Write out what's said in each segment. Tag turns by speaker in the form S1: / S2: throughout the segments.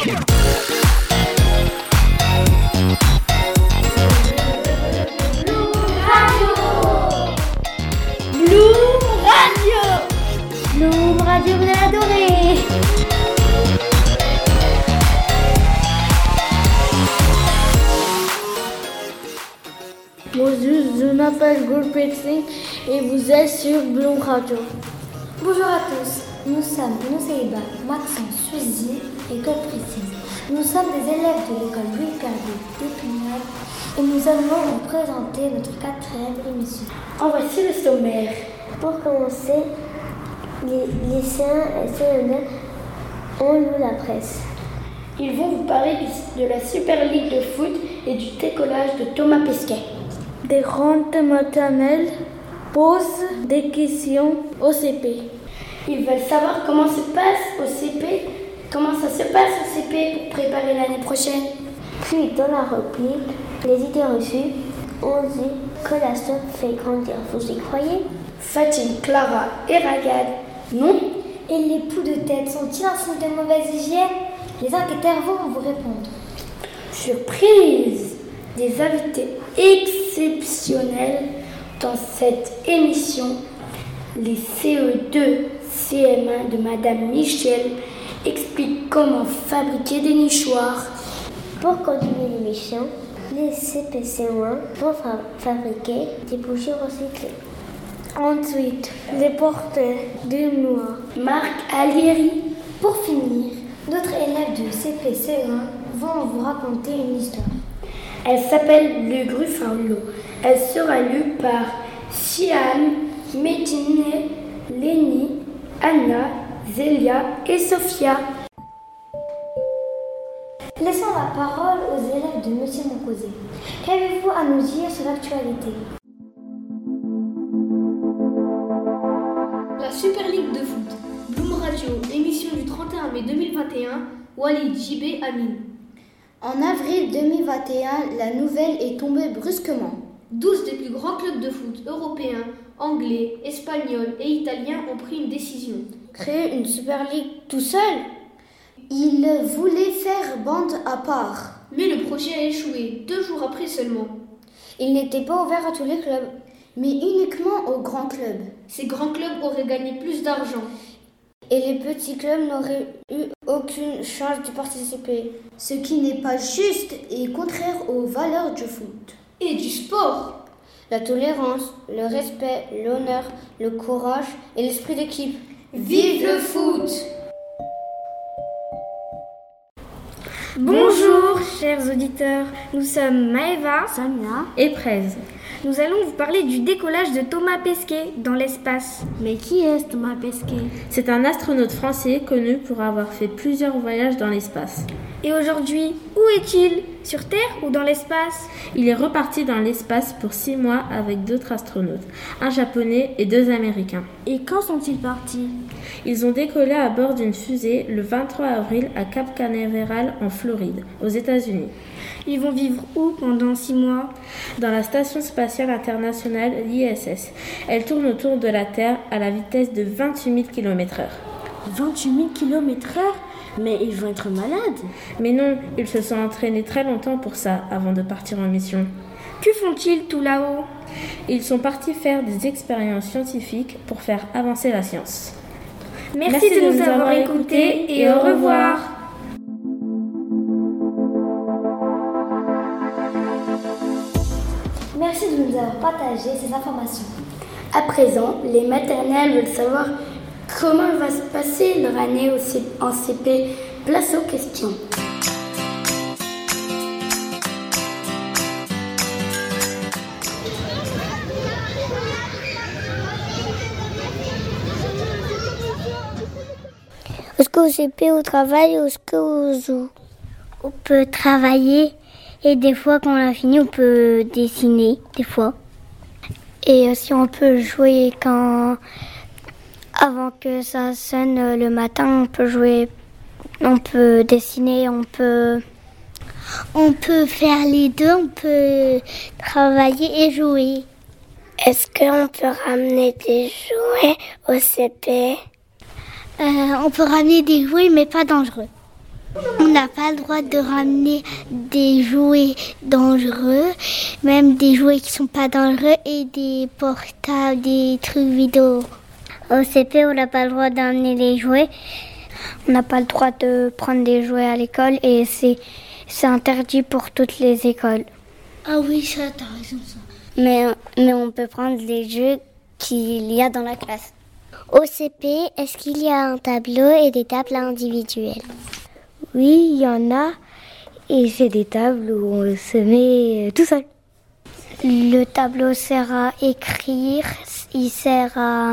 S1: Bloom Radio, vous allez adorer. Bonjour, je m'appelle Gurpreet Singh et vous êtes sur Bloom Radio.
S2: Bonjour à tous, nous sommes Noussaïba, Maxence, Suzy et Gurpreet Singh. Nous sommes des élèves de l'école Louis Carré d'Épinal et nous allons vous présenter notre 4e émission.
S1: En voici le sommaire.
S3: Pour commencer, les lycéens et CM2 ont lu la presse.
S1: Ils vont vous parler de la Super League de foot et du décollage de Thomas Pesquet. Des rentes maternelles posent des questions au CP. Ils veulent savoir comment ça se passe au CP pour préparer l'année prochaine.
S3: Puis, dans la réplique, les idées reçues, on dit que la SOP fait grandir. Vous y croyez?
S1: Fatine, Clara et Ragad, non.
S2: Et les poux de tête sont-ils un signe de mauvaise hygiène? Les enquêteurs vont vous répondre.
S1: Surprise! Des invités exceptionnels dans cette émission. Les CE2 CM1 de Madame Michel expliquent comment fabriquer des nichoirs.
S3: Pour continuer l'émission, les CPC1 vont fabriquer des bougies recyclées.
S1: Ensuite, les portraits du noir. Marc Alieri.
S2: Pour finir, d'autres élèves de CPC1 vont vous raconter une histoire.
S1: Elle s'appelle Le Gruffalo. Elle sera lue par Sian, Médine, Lénie, Anna, Zélia et Sophia.
S2: Laissons la parole aux élèves de Monsieur Moncosé. Qu'avez-vous à nous dire sur l'actualité?
S4: La Super League de foot. Bloom Radio, émission du 31 mai 2021. Walid JB Amin.
S5: En avril 2021, la nouvelle est tombée brusquement.
S4: 12 des plus grands clubs de foot européens, anglais, espagnols et italiens ont pris une décision.
S5: Créer une Super League tout seul? Ils voulaient faire bande à part.
S4: Mais le projet a échoué, 2 jours après seulement.
S5: Il n'était pas ouvert à tous les clubs, mais uniquement aux grands clubs.
S4: Ces grands clubs auraient gagné plus d'argent.
S5: Et les petits clubs n'auraient eu aucune chance de participer. Ce qui n'est pas juste et contraire aux valeurs du foot.
S4: Et du sport.
S5: La tolérance, le respect, l'honneur, le courage et l'esprit d'équipe.
S4: Vive le foot!
S6: Bonjour chers auditeurs, nous sommes Maëva,
S3: Samia
S6: et Prez. Nous allons vous parler du décollage de Thomas Pesquet dans l'espace.
S3: Mais qui est Thomas Pesquet?
S7: C'est un astronaute français connu pour avoir fait plusieurs voyages dans l'espace.
S6: Et aujourd'hui, où est-il? Sur Terre ou dans l'espace?
S7: Il est reparti dans l'espace pour 6 mois avec d'autres astronautes, un japonais et 2 américains.
S3: Et quand sont-ils partis?
S7: Ils ont décollé à bord d'une fusée le 23 avril à Cap Canaveral en Floride, aux États-Unis.
S6: Ils vont vivre où pendant 6 mois?
S7: Dans la Station spatiale internationale, l'ISS. Elle tourne autour de la Terre à la vitesse de 28 000 km/h.
S3: 28 000 km/h? Mais ils vont être malades.
S7: Mais non, ils se sont entraînés très longtemps pour ça, avant de partir en mission.
S6: Que font-ils tout là-haut?
S7: Ils sont partis faire des expériences scientifiques pour faire avancer la science.
S6: Merci de nous avoir écoutés et au revoir.
S2: Merci de nous avoir partagé ces informations.
S1: À présent, les maternelles veulent savoir comment va se passer leur année en CP. Place aux questions.
S3: Est-ce que au CP, au travail ou est-ce que on joue? On peut travailler et des fois, quand on a fini, on peut dessiner, des fois. Et aussi, on peut jouer avant que ça sonne le matin, on peut jouer, on peut dessiner, on peut faire les deux, on peut travailler et jouer. Est-ce qu'on peut ramener des jouets au CP? On peut ramener des jouets, mais pas dangereux. On n'a pas le droit de ramener des jouets dangereux, même des jouets qui sont pas dangereux et des portables, des trucs vidéo. Au CP, on n'a pas le droit d'emmener les jouets. On n'a pas le droit de prendre des jouets à l'école et c'est interdit pour toutes les écoles.
S2: Ah oui, ça, t'as raison, ça.
S3: Mais on peut prendre les jeux qu'il y a dans la classe. Au CP, est-ce qu'il y a un tableau et des tables individuelles?
S1: Oui, il y en a. Et c'est des tables où on se met tout seul.
S3: Le tableau sert à écrire, il sert à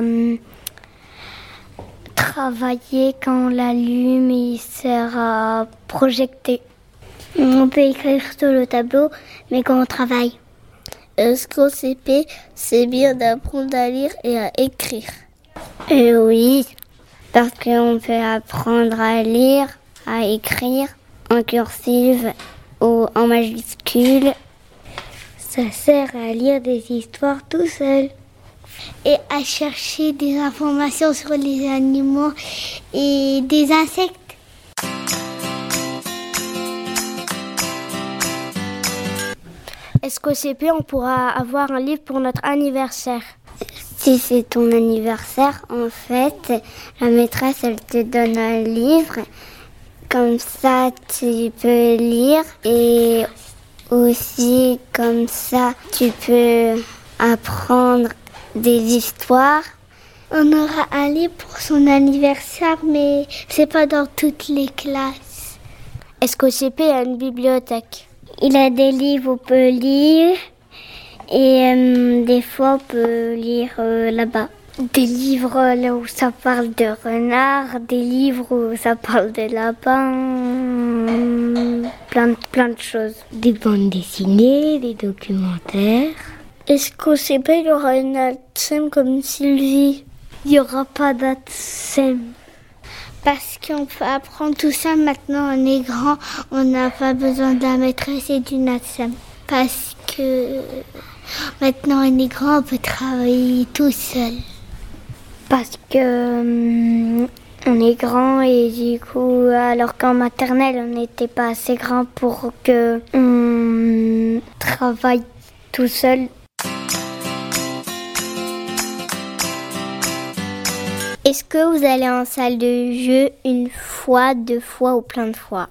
S3: travailler quand on l'allume, il sert à projeter. On peut écrire sur le tableau, mais quand on travaille.
S8: Est-ce qu'au CP, c'est bien d'apprendre à lire et à écrire?
S3: Oui, parce qu'on peut apprendre à lire, à écrire en cursive ou en majuscule.
S1: Ça sert à lire des histoires tout seul.
S3: Et à chercher des informations sur les animaux et des insectes.
S1: Est-ce qu'au CP, on pourra avoir un livre pour notre anniversaire?
S3: Si c'est ton anniversaire, en fait, la maîtresse, elle te donne un livre. Comme ça, tu peux lire et aussi, comme ça, tu peux apprendre des histoires. On aura un livre pour son anniversaire, mais c'est pas dans toutes les classes.
S1: Est-ce qu'au CP, il y a une bibliothèque?
S3: Il y a des livres, on peut lire. Et des fois, on peut lire là-bas. Des livres là où ça parle de renard, des livres où ça parle de lapin, plein de choses.
S1: Des bandes dessinées, des documentaires.
S8: Est-ce qu'au CP, il y aura une ATSEM comme Sylvie?
S3: Il n'y aura pas d'ATSEM. Parce qu'on peut apprendre tout ça maintenant, on est grand, on n'a pas besoin de la maîtresse et d'une ATSEM. Parce que maintenant on est grand, on peut travailler tout seul.
S1: Parce que on est grand et du coup, alors qu'en maternelle, on n'était pas assez grand pour que on travaille tout seul.
S3: Est-ce que vous allez en salle de jeu une fois, 2 fois ou plein de fois?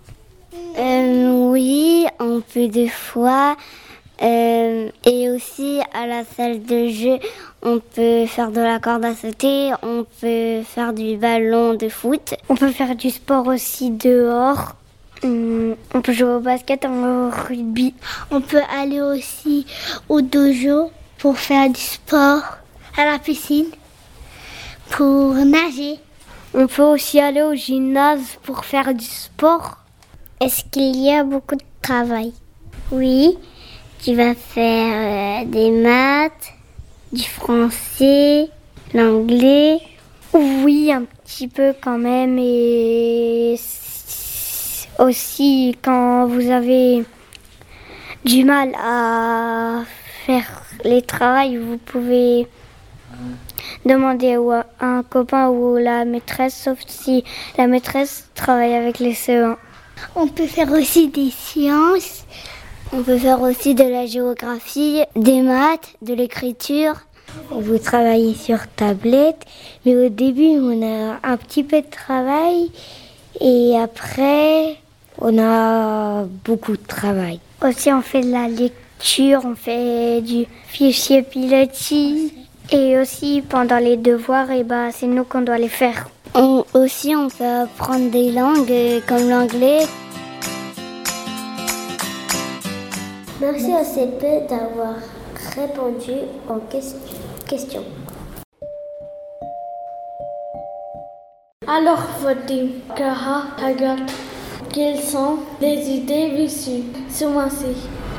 S3: Oui, on peut 2 fois. Et aussi à la salle de jeu, on peut faire de la corde à sauter, on peut faire du ballon de foot.
S1: On peut faire du sport aussi dehors. On peut jouer au basket, au rugby.
S3: On peut aller aussi au dojo pour faire du sport, à la piscine, pour nager.
S1: On peut aussi aller au gymnase pour faire du sport.
S3: Est-ce qu'il y a beaucoup de travail? Oui, tu vas faire des maths, du français, l'anglais.
S1: Oui, un petit peu quand même. Et aussi, quand vous avez du mal à faire les travaux, vous pouvez demander à un copain ou la maîtresse, sauf si la maîtresse travaille avec les CE1.
S3: On peut faire aussi des sciences.
S8: On peut faire aussi de la géographie, des maths, de l'écriture.
S1: Vous travaillez sur tablette, mais au début, on a un petit peu de travail et après, on a beaucoup de travail. Aussi, on fait de la lecture, on fait du fichier pilotis et aussi, pendant les devoirs, c'est nous qu'on doit les faire.
S8: On peut apprendre des langues comme l'anglais.
S2: Merci au CP d'avoir répondu aux questions.
S5: Alors, Fatim, Clara, Agathe, quelles sont les idées reçues ce mois-ci?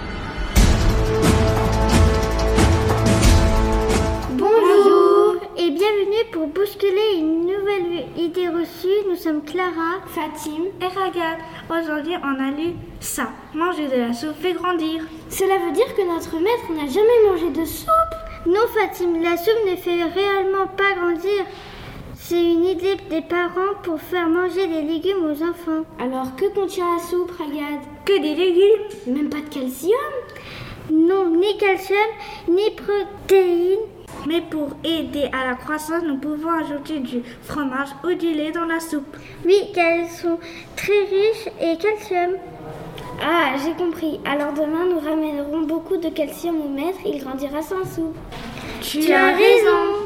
S6: Bonjour et bienvenue pour bousculer une nouvelle idée reçue. Nous sommes Clara,
S9: Fatim et Ragat. Aujourd'hui, on a lu ça. Manger de la soupe fait grandir.
S6: Cela veut dire que notre maître n'a jamais mangé de soupe?
S1: Non, Fatim, la soupe ne fait réellement pas grandir.
S6: C'est une idée des parents pour faire manger des légumes aux enfants.
S2: Alors que contient la soupe, Ragad?
S9: Que des légumes?
S2: Même pas de calcium?
S6: Non, ni calcium, ni protéines.
S9: Mais pour aider à la croissance, nous pouvons ajouter du fromage ou du lait dans la soupe.
S6: Oui, car elles sont très riches et calcium.
S2: Ah, j'ai compris. Alors demain, nous ramènerons beaucoup de calcium au maître. Il grandira sans soupe.
S6: Tu as raison.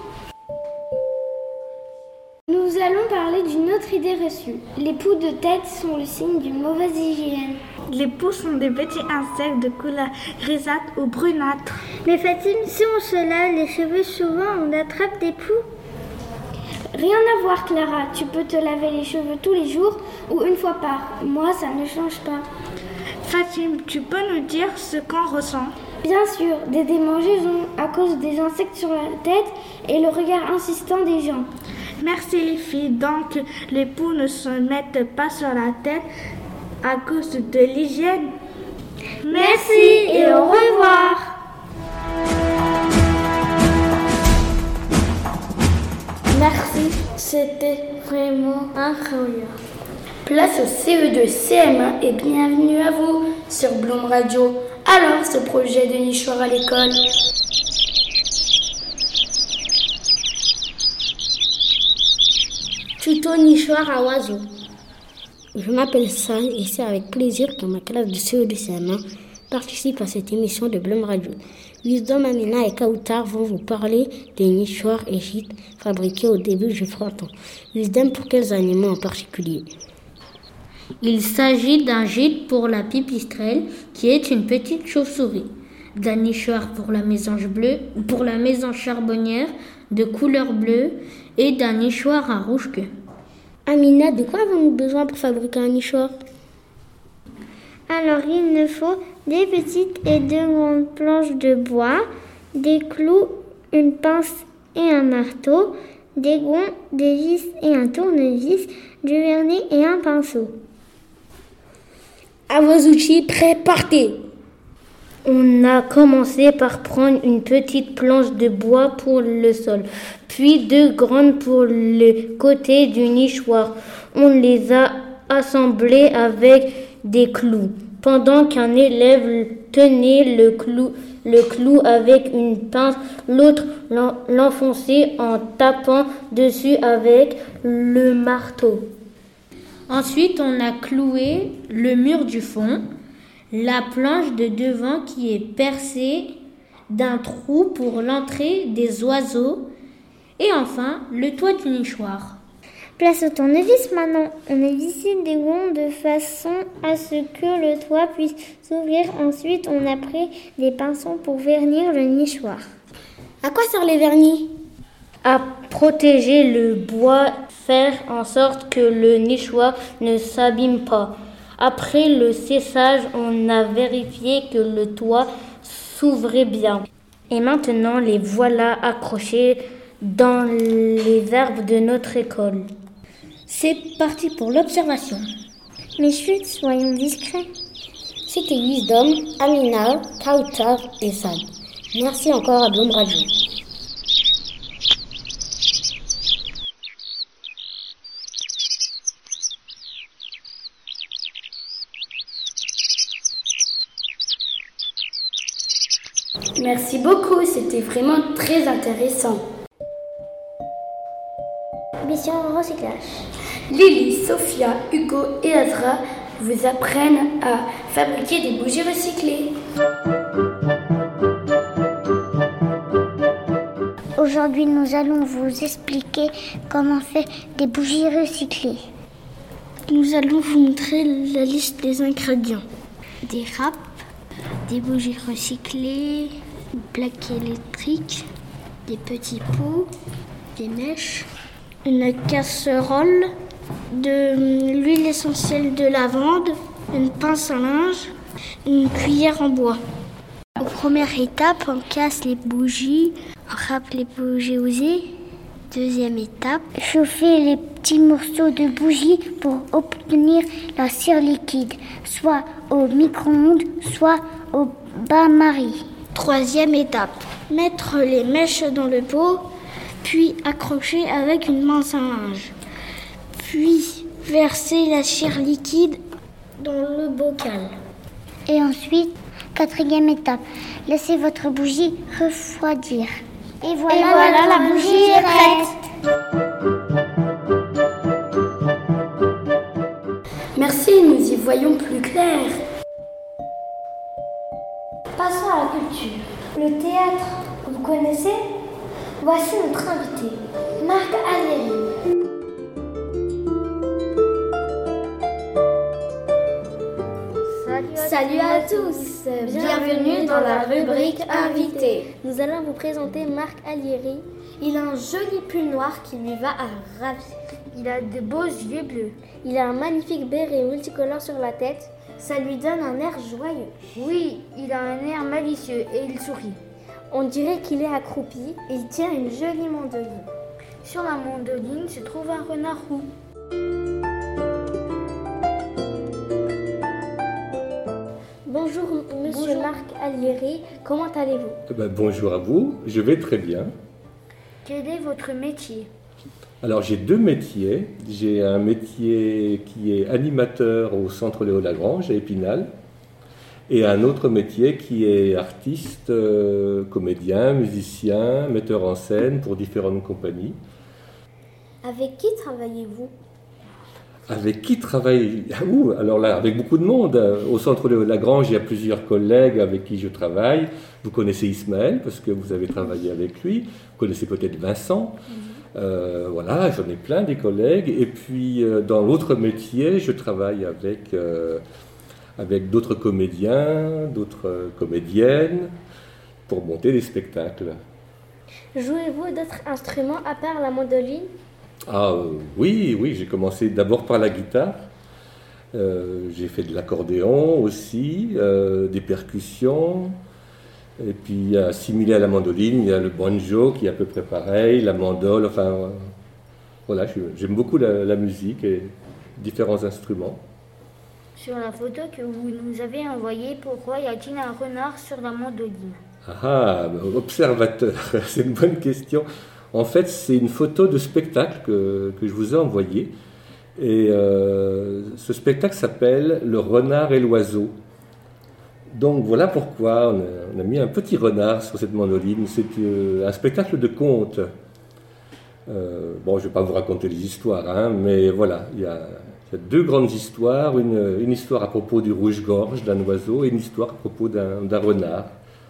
S2: Nous allons parler d'une autre idée reçue. Les poux de tête sont le signe d'une mauvaise hygiène.
S9: Les poux sont des petits insectes de couleur grisâtre ou brunâtre.
S6: Mais Fatim, si on se lave les cheveux souvent, on attrape des poux.
S2: Rien à voir, Clara. Tu peux te laver les cheveux tous les jours ou une fois par. Moi, ça ne change pas.
S9: Fatim, tu peux nous dire ce qu'on ressent?
S2: Bien sûr, des démangeaisons à cause des insectes sur la tête et le regard insistant des gens.
S9: Merci les filles. Donc, les poux ne se mettent pas sur la tête à cause de l'hygiène.
S6: Merci et au revoir.
S1: Merci, c'était vraiment incroyable. Place au CE2 CM1 et bienvenue à vous sur Bloom Radio. Alors, ce projet de nichoir à l'école.
S10: Tuto nichoir à oiseaux. Je m'appelle Sam et c'est avec plaisir que ma classe de CE2 CM1 participe à cette émission de Bloom Radio. Wisdom, Amina et Kautar vont vous parler des nichoirs et gîtes fabriqués au début du printemps. Wisdom, pour quels animaux en particulier?
S11: Il s'agit d'un gîte pour la pipistrelle, qui est une petite chauve-souris, d'un nichoir pour la mésange bleue, pour la mésange charbonnière de couleur bleue et d'un nichoir à rouge-queue.
S10: Amina, de quoi avons-nous besoin pour fabriquer un nichoir?
S6: Alors, il nous faut des petites et deux grandes planches de bois, des clous, une pince et un marteau, des gonds, des vis et un tournevis, du vernis et un pinceau.
S10: À vos outils, prêts, partez!
S11: On a commencé par prendre une petite planche de bois pour le sol, puis deux grandes pour le côté du nichoir. On les a assemblées avec des clous, pendant qu'un élève tenait le clou avec une pince, l'autre l'enfonçait en tapant dessus avec le marteau. Ensuite, on a cloué le mur du fond, la planche de devant qui est percée d'un trou pour l'entrée des oiseaux et enfin le toit du nichoir.
S6: Place au tournevis maintenant. On a vissé des gonds de façon à ce que le toit puisse s'ouvrir. Ensuite, on a pris des pinceaux pour vernir le nichoir.
S10: À quoi servent les vernis?
S11: À protéger le bois, faire en sorte que le nichoir ne s'abîme pas. Après le séchage, on a vérifié que le toit s'ouvrait bien. Et maintenant, les voilà accrochés dans les arbres de notre école. C'est parti pour l'observation.
S6: Mais chut, soyons discrets.
S10: C'était Wisdom, Amina, Kautar et Sad. Merci encore à Bloom Radio.
S1: Merci beaucoup, c'était vraiment très intéressant.
S2: Mission recyclage.
S1: Lily, Sophia, Hugo et Azra vous apprennent à fabriquer des bougies recyclées.
S3: Aujourd'hui, nous allons vous expliquer comment faire des bougies recyclées.
S6: Nous allons vous montrer la liste des ingrédients. Des râpes, des bougies recyclées, une plaque électrique, des petits pots, des mèches, une casserole, de l'huile essentielle de lavande, une pince à linge, une cuillère en bois. En première étape, on casse les bougies, on râpe les bougies usées. Deuxième étape, chauffer les petits morceaux de bougies pour obtenir la cire liquide, soit au micro-ondes, soit au bain-marie. Troisième étape, mettre les mèches dans le pot, puis accrocher avec une pince à linge. Puis verser la cire liquide dans le bocal.
S3: Et ensuite, 4e étape, laissez votre bougie refroidir. Et voilà, la bougie est prête.
S1: Merci, nous y voyons plus clair.
S2: Passons à la culture. Le théâtre, vous connaissez? Voici notre invité, Marc Alieri.
S12: Salut à tous, bienvenue dans la rubrique Invité.
S13: Nous allons vous présenter Marc Alieri.
S12: Il a un joli pull noir qui lui va à ravir.
S13: Il a de beaux yeux bleus. Il a un magnifique béret multicolore sur la tête.
S12: Ça lui donne un air joyeux.
S13: Oui, il a un air malicieux et il sourit.
S12: On dirait qu'il est accroupi. Il tient une jolie mandoline.
S13: Sur la mandoline se trouve un renard roux.
S12: Bonjour, monsieur Marc Alieri. Comment allez-vous?
S14: Bonjour à vous, je vais très bien.
S13: Quel est votre métier?
S14: Alors j'ai 2 métiers. J'ai un métier qui est animateur au Centre Léo Lagrange à Épinal et un autre métier qui est artiste, comédien, musicien, metteur en scène pour différentes compagnies.
S12: Avec qui travaillez-vous?
S14: Avec qui travaille? Alors là, avec beaucoup de monde. Au Centre Léo Lagrange, il y a plusieurs collègues avec qui je travaille. Vous connaissez Ismaël parce que vous avez travaillé avec lui. Vous connaissez peut-être Vincent. Voilà, j'en ai plein des collègues. Et puis, dans l'autre métier, je travaille avec d'autres comédiens, d'autres comédiennes pour monter des spectacles.
S12: Jouez-vous d'autres instruments à part la mandoline?
S14: Oui, j'ai commencé d'abord par la guitare. J'ai fait de l'accordéon aussi, des percussions. Et puis, assimilé à la mandoline, il y a le banjo qui est à peu près pareil, la mandole, enfin, voilà, j'aime beaucoup la musique et différents instruments.
S13: Sur la photo que vous nous avez envoyée, pourquoi y a-t-il un renard sur la mandoline?
S14: Observateur, c'est une bonne question. En fait, c'est une photo de spectacle que je vous ai envoyée. Et ce spectacle s'appelle « Le renard et l'oiseau ». Donc voilà pourquoi on a mis un petit renard sur cette mandoline. C'est un spectacle de contes. Je ne vais pas vous raconter les histoires, mais voilà, il y a 2 grandes histoires. Une histoire à propos du rouge-gorge, d'un oiseau, et une histoire à propos d'un renard.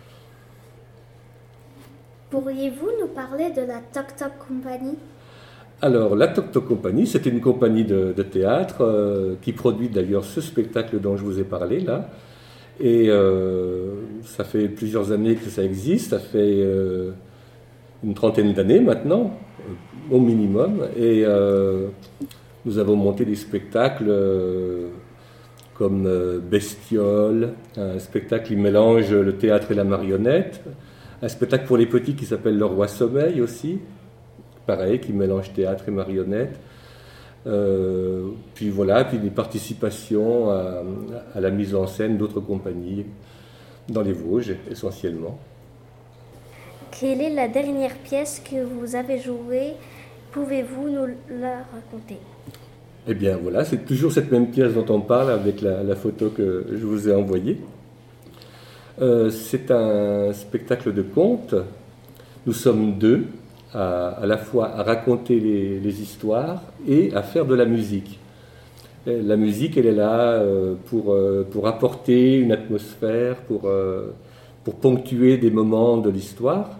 S12: Pourriez-vous nous parler de la Toc Toc Company?
S14: Alors, la Toc Toc Company, c'est une compagnie de théâtre qui produit d'ailleurs ce spectacle dont je vous ai parlé là. Et ça fait plusieurs années que ça existe, ça fait une 30aine d'années maintenant, au minimum. Et nous avons monté des spectacles comme Bestiole, un spectacle qui mélange le théâtre et la marionnette. Un spectacle pour les petits qui s'appelle Le Roi Sommeil aussi, pareil, qui mélange théâtre et marionnette. Puis des participations à la mise en scène d'autres compagnies dans les Vosges essentiellement.
S12: Quelle est la dernière pièce que vous avez jouée? Pouvez-vous nous la raconter?
S14: Eh bien voilà, c'est toujours cette même pièce dont on parle avec la photo que je vous ai envoyée. C'est un spectacle de contes. Nous sommes 2 à la fois à raconter les histoires et à faire de la musique. Et la musique, elle est là pour apporter une atmosphère, pour ponctuer des moments de l'histoire.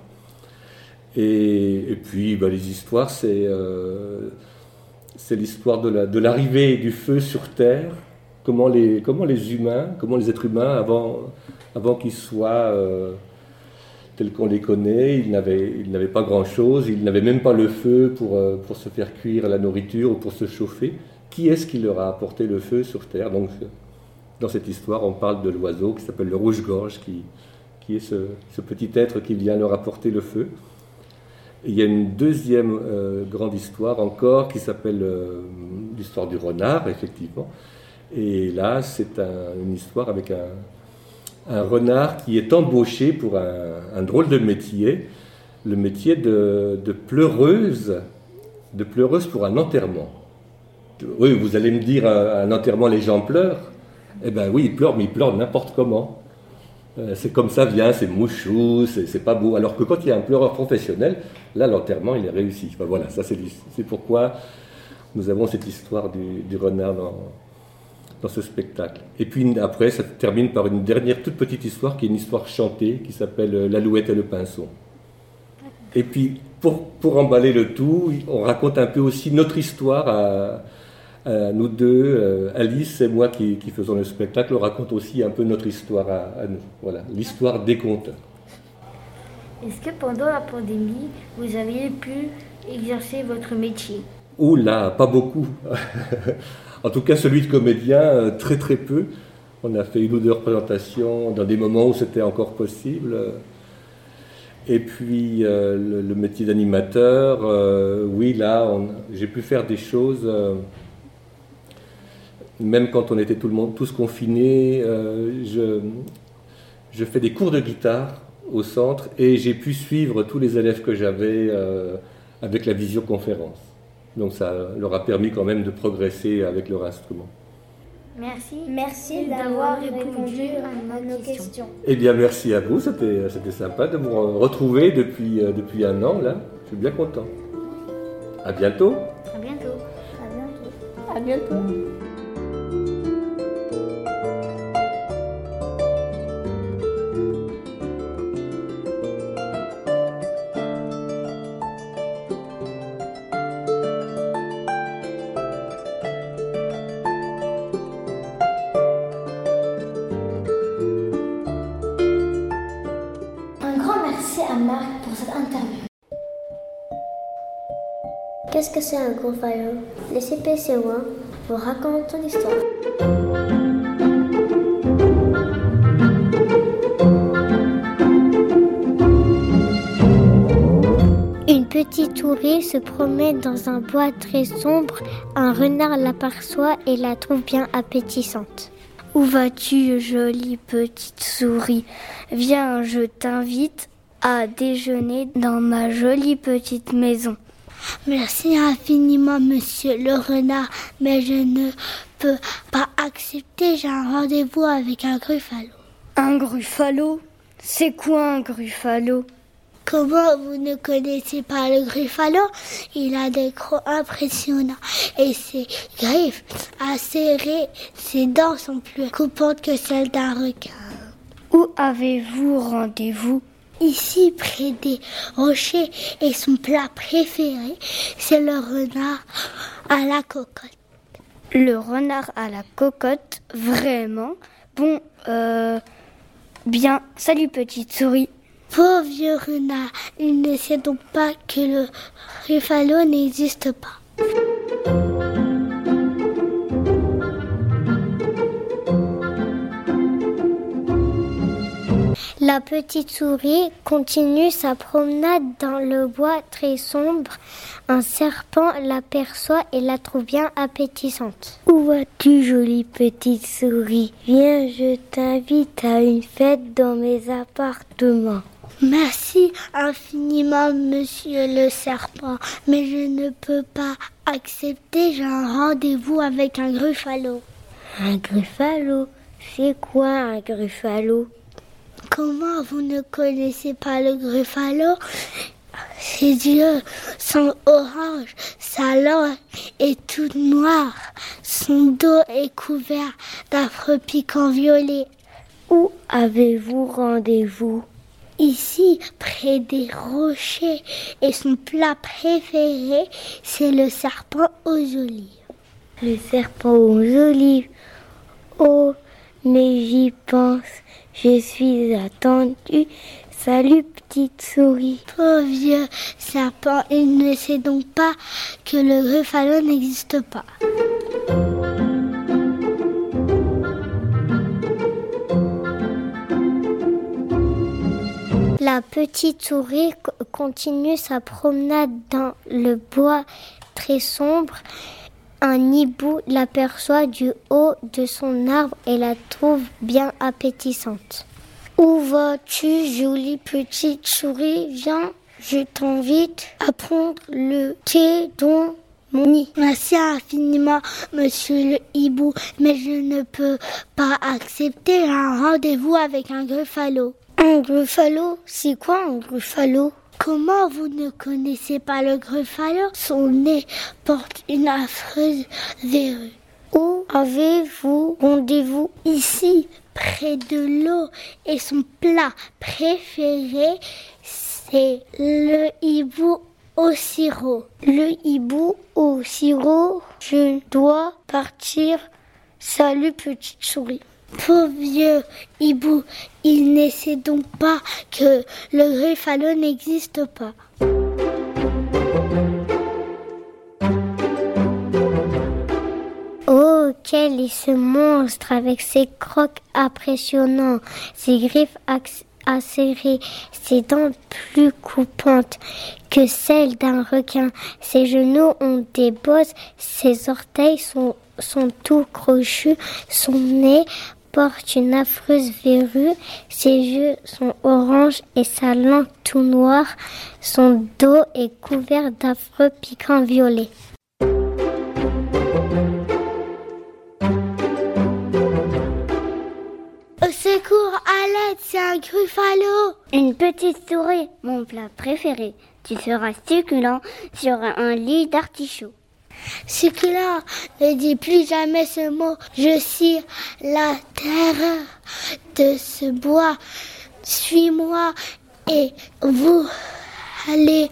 S14: Et puis les histoires, c'est l'histoire de l'arrivée du feu sur Terre, comment les êtres humains, avant qu'ils soient tels qu'on les connaît, ils n'avaient pas grand-chose, ils n'avaient même pas le feu pour se faire cuire la nourriture ou pour se chauffer. Qui est-ce qui leur a apporté le feu sur Terre? Donc, dans cette histoire, on parle de l'oiseau qui s'appelle le rouge-gorge, qui est ce petit être qui vient leur apporter le feu. Et il y a une deuxième grande histoire encore qui s'appelle l'histoire du renard, effectivement. Et là, c'est une histoire avec un renard qui est embauché pour un drôle de métier. le métier de pleureuse pour un enterrement. Oui, vous allez me dire, à un enterrement, les gens pleurent. Eh bien oui, ils pleurent, mais ils pleurent n'importe comment. C'est comme ça vient, c'est mouchou, c'est pas beau. Alors que quand il y a un pleureur professionnel, là, l'enterrement, il est réussi. Enfin, voilà, ça c'est pourquoi nous avons cette histoire du renard dans ce spectacle. Et puis après, ça termine par une dernière toute petite histoire, qui est une histoire chantée, qui s'appelle L'Alouette et le Pinson. Et puis, pour emballer le tout, on raconte un peu aussi notre histoire à nous deux, Alice et moi qui faisons le spectacle, on raconte aussi un peu notre histoire à nous. Voilà, l'histoire des conteurs.
S13: Est-ce que pendant la pandémie, vous avez pu exercer votre métier?
S14: Oula, pas beaucoup. En tout cas, celui de comédien, très très peu. On a fait 1 ou 2 représentations dans des moments où c'était encore possible. Et puis le métier d'animateur, oui, là, j'ai pu faire des choses, même quand on était tous confinés. Je fais des cours de guitare au centre et j'ai pu suivre tous les élèves que j'avais avec la visioconférence. Donc ça leur a permis quand même de progresser avec leur instrument.
S2: Merci d'avoir répondu à nos questions.
S14: Eh bien, merci à vous. C'était sympa de vous retrouver depuis 1 an, là. Je suis bien content. À bientôt.
S13: À bientôt.
S1: À bientôt.
S3: Qu'est-ce que c'est un gruffalo? Les CP-CE1 vous racontent l'histoire. Une petite souris se promène dans un bois très sombre. Un renard l'aperçoit et la trouve bien appétissante. Où vas-tu, jolie petite souris? Viens, je t'invite à déjeuner dans ma jolie petite maison. Merci infiniment, monsieur le renard, mais je ne peux pas accepter, j'ai un rendez-vous avec un gruffalo. Un gruffalo? C'est quoi un gruffalo? Comment vous ne connaissez pas le gruffalo? Il a des crocs impressionnants et ses griffes acérées, ses dents sont plus coupantes que celles d'un requin. Où avez-vous rendez-vous? Ici, près des rochers, et son plat préféré, c'est le renard à la cocotte. Le renard à la cocotte, vraiment? Bon, bien, salut petite souris. Pauvre vieux renard, il ne sait donc pas que le gruffalo n'existe pas. La petite souris continue sa promenade dans le bois très sombre. Un serpent l'aperçoit et la trouve bien appétissante. Où vas-tu, jolie petite souris? Viens, je t'invite à une fête dans mes appartements. Merci infiniment, monsieur le serpent, mais je ne peux pas accepter, j'ai un rendez-vous avec un gruffalo. Un gruffalo? C'est quoi un gruffalo? Comment vous ne connaissez pas le gruffalo? Ses yeux sont orange, sa langue est toute noire, son dos est couvert d'affreux piquants violets. Où avez-vous rendez-vous? Ici, près des rochers, et son plat préféré, c'est le serpent aux olives. Le serpent aux olives? Oh, mais j'y pense. Je suis attendue. Salut, petite souris. Pauvre vieux serpent, il ne sait donc pas que le gruffalo n'existe pas. La petite souris continue sa promenade dans le bois très sombre. Un hibou l'aperçoit du haut de son arbre et la trouve bien appétissante. Où vas-tu, jolie petite souris? Viens, Je t'invite à prendre le thé dans mon nid. Merci infiniment, monsieur le hibou, mais je ne peux pas accepter un rendez-vous avec un gruffalo. Un gruffalo? C'est quoi un gruffalo? Comment vous ne connaissez pas le gruffalo? Son nez porte une affreuse verrue. Où avez-vous rendez-vous? Ici, près de l'eau, et son plat préféré, c'est le hibou au sirop. Le hibou au sirop, je dois partir. Salut petite souris. Pauvre vieux hibou, il ne sait donc pas que le gruffalo n'existe pas. Oh, quel est ce monstre avec ses crocs impressionnants, ses griffes acérées, ses dents plus coupantes que celles d'un requin. Ses genoux ont des bosses, ses orteils sont tout crochus, son nez porte une affreuse verrue, ses yeux sont orange et sa langue tout noire, son dos est couvert d'affreux piquants violets. Au secours, à l'aide, c'est un gruffalo.
S8: Une petite souris, mon plat préféré. Tu seras succulent sur un lit d'artichaut.
S3: Succulent, ne dis plus jamais ce mot. Je cire la terreur de ce bois. Suis-moi et vous allez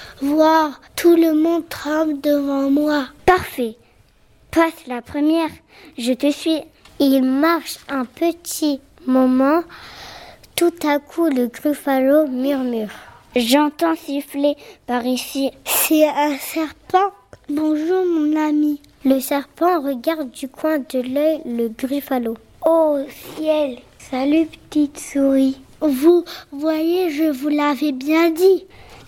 S3: voir, tout le monde tremble devant moi.
S8: Parfait. Passe la première, je te suis.
S3: Il marche un petit moment. Tout à coup, le gruffalo murmure.
S8: J'entends siffler par ici.
S3: C'est un serpent. Bonjour mon ami. Le serpent regarde du coin de l'œil le gruffalo. Oh ciel. Salut petite souris. Vous voyez, je vous l'avais bien dit.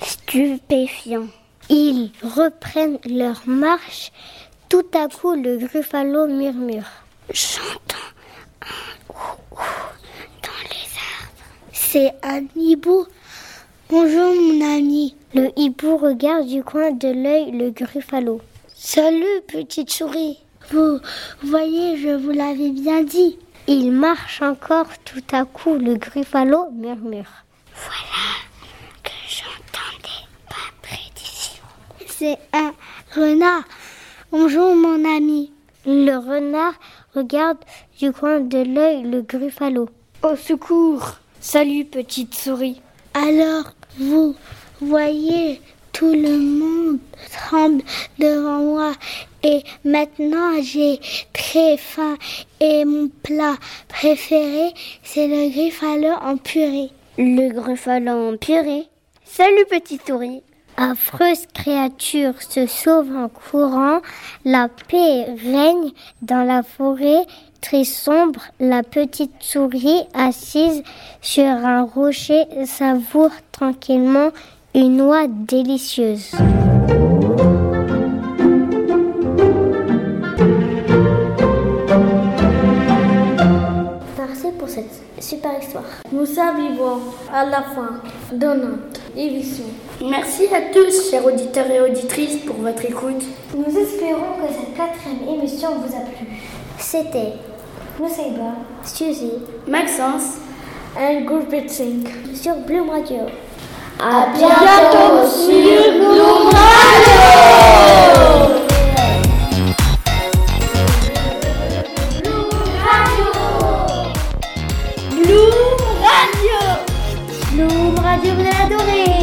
S8: Stupéfiant.
S3: Ils reprennent leur marche. Tout à coup, le gruffalo murmure.
S8: J'entends un ouh dans les arbres.
S3: C'est un hibou. Bonjour mon ami. Le hibou regarde du coin de l'œil le gruffalo. Salut petite souris. Vous voyez, je vous l'avais bien dit. Il marche encore, tout à coup le gruffalo murmure.
S8: Voilà que j'entendais pas près d'ici.
S3: C'est un renard. Bonjour mon ami. Le renard regarde du coin de l'œil le gruffalo.
S5: Au secours. Salut petite souris.
S3: Alors, vous voyez, tout le monde tremble devant moi. Et maintenant, j'ai très faim. Et mon plat préféré, c'est le gruffalo en purée.
S8: Le gruffalo en purée? Salut petite souris.
S3: Affreuse créature se sauve en courant. La paix règne dans la forêt très sombre. La petite souris assise sur un rocher savoure tranquillement une noix délicieuse.
S2: Merci pour cette super histoire.
S9: Nous arrivons à la fin de notre émission.
S4: Merci à tous, chers auditeurs et auditrices, pour votre écoute.
S2: Nous espérons que cette 4e émission vous a plu. C'était Nusaiba,
S3: Suzy,
S4: Maxence
S9: et Gurpreet Singh
S3: sur Bloom Radio.
S4: À bientôt sur Bloom Radio.
S3: Bloom Radio, vous allez adorer.